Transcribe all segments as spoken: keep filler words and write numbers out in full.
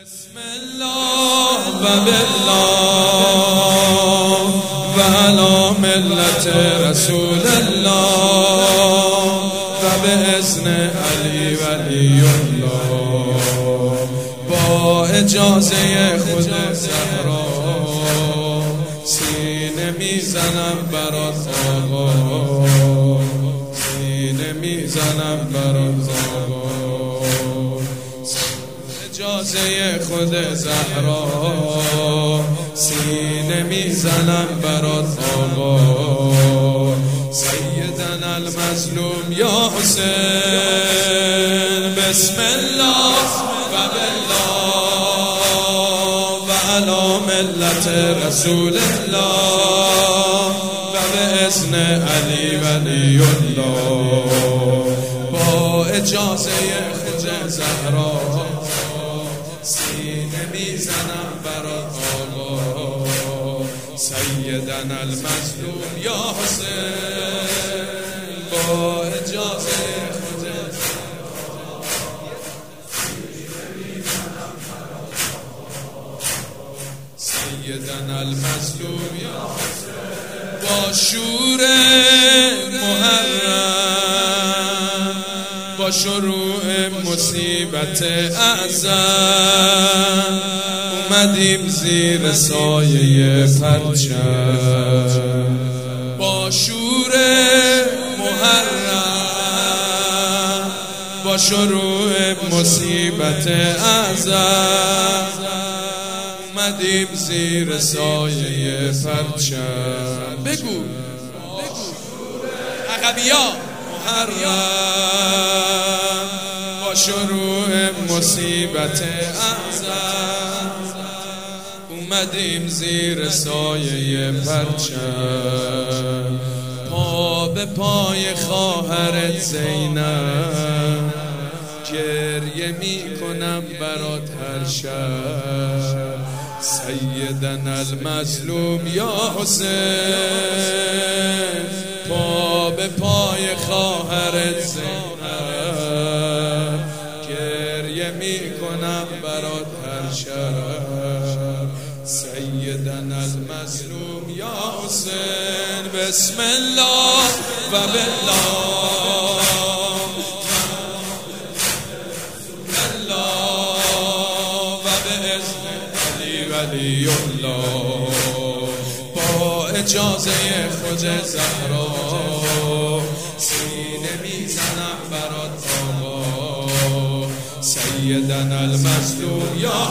بسم الله و بالله و علی ملت رسول الله و به اذن علی ولی الله با اجازه خود زهرا سینه میزنم برات آقا، سینه میزنم برات آقا، اجازه خود زهرا سینه میزنم برات آقا. سیدنا المظلوم یا حسین بسم الله و بالله و علی ملت رسول الله و به اذن علی ولی الله با اجازه خود زهرا سینه میزنم برات آقا. سیدنا المظلوم یا حسین با اجازه خود سیدنا المظلوم یا حسین با شور محرم با شروع مصیبت اعظم اومدیم زیر سایه پرچم. با شور محرم با شروع مصیبت اعظم اومدیم زیر سایه پرچم. بگو عقبیا محرم با شروع مصیبت اعظم اومدیم زیر سایه پرچم. پا به پای خواهرت زینب گریه می کنم برات هر شب. سیدنا المظلوم یا حسین پا به پای خواهرت زینب گریه می کنم برات هر شب. سیدنا المظلوم یا حسین بسم الله و بالله و به اذن علی ولی الله با اجازه خود زهرا سینه میزنم برات آقا. سیدنا المظلوم یا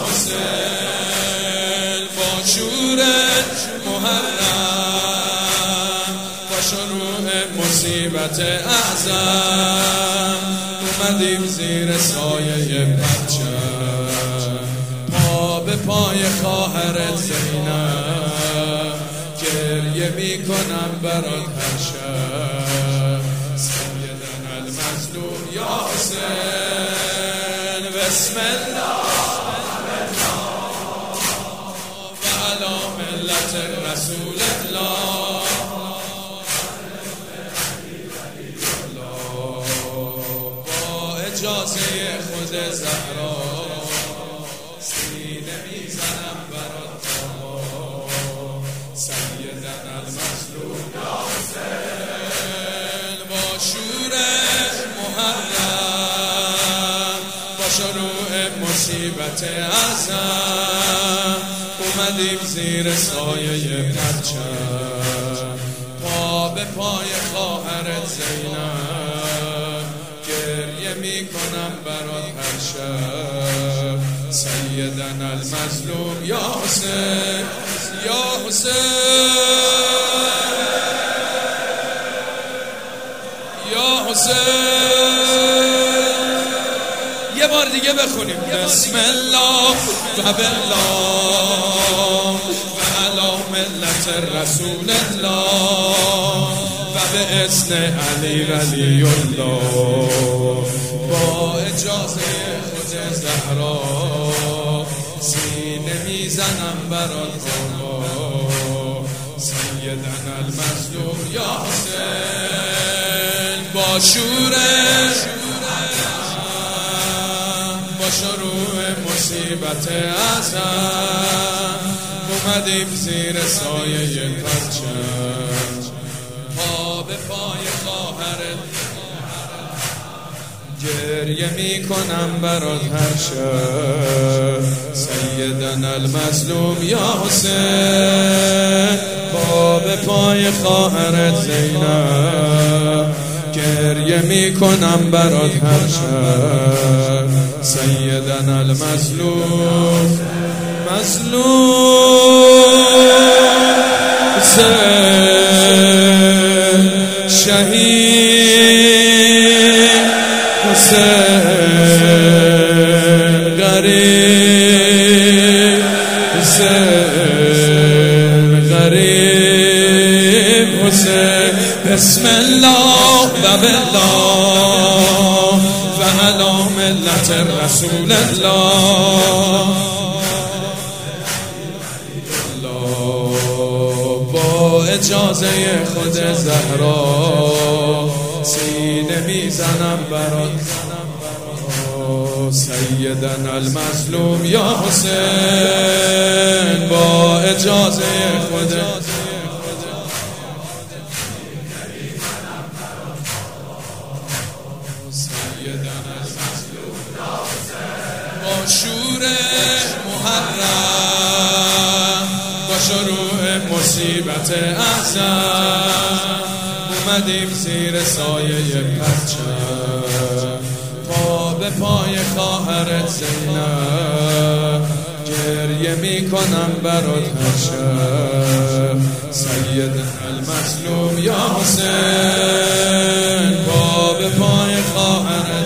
حسین با شور محرم با شروع مصیبت اعظم اومدیم زیر سایه پرچم. پا به پای خواهرت زینب گریه می کنم برات هر شب. سیدنا المظلوم یا حسین بسم الله و علی ملت رسول الله با اجازه خود زهرا سینه میزنم برات آقا. سیدنا المظلوم یا حسین با شور محرم با شروع مصیبت اعظم اومدیم زیر سایه پرچم. پا به پای خواهرت زینب گریه می کنم برات هر شب. سیدنا المظلوم یا حسین یا حسین یا حسین یه بار دیگه بخونیم بسم الله و بالله و علی ملت رسول الله و به اذن علی ولی الله با اجازه خود زهرا سینه میزنم برات آقا. سیدنا المظلوم یا حسین با شور با شروع مصیبت ازم اومدیم زیر سایه پرچم پا به پای خواهرت گریه می کنم برات هر شب سیدنا المظلوم یا حسین پا به پای خواهرت زینب گریه می کنم برات هر شب سیدنا المظلوم مظلوم حسین شهید حسین غریب حسین غریب حسین بسم الله و بالله و علی ملت رسول الله با اجازه خود زهرا سینه میزنم برات سیدنا المظلوم یا حسین با اجازه خود با شور محرم با شروع مصیبت اعظم اومدیم زیر سایه پرچم پا به پای خواهرت زینب گریه می کنم برات هر شب سیدنا المظلوم یا حسین پا به پای خواهرت